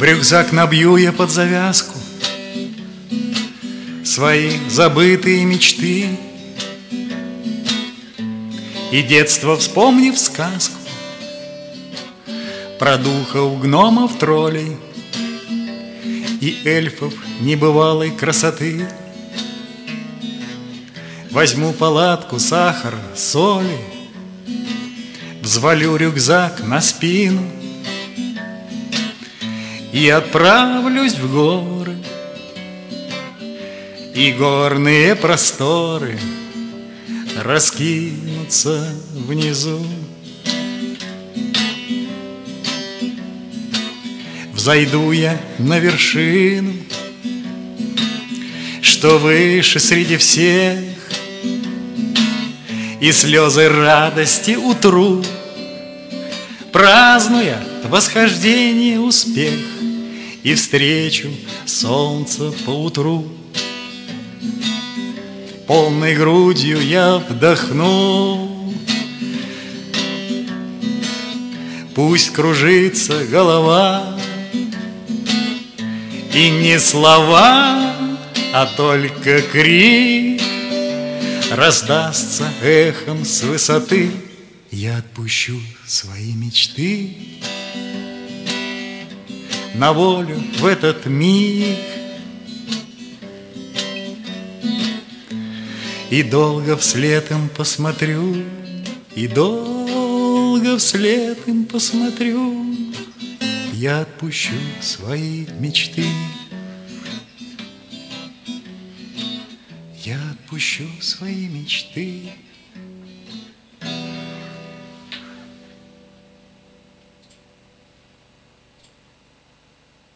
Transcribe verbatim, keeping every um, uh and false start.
рюкзак набью я под завязку свои забытые мечты, и детство, вспомнив сказку про духов, гномов, троллей и эльфов небывалой красоты, возьму палатку, сахар, соли, взвалю рюкзак на спину и отправлюсь в горы, и горные просторы раскинутся внизу. Взойду я на вершину, что выше среди всех, и слезы радости утру, празднуя восхождение, успех, и встречу солнца поутру. Полной грудью я вдохну, пусть кружится голова, и не слова, а только крик раздастся эхом с высоты. Я отпущу свои мечты на волю в этот миг, и долго вслед им посмотрю, и долго вслед им посмотрю. Я отпущу свои мечты, я отпущу свои мечты.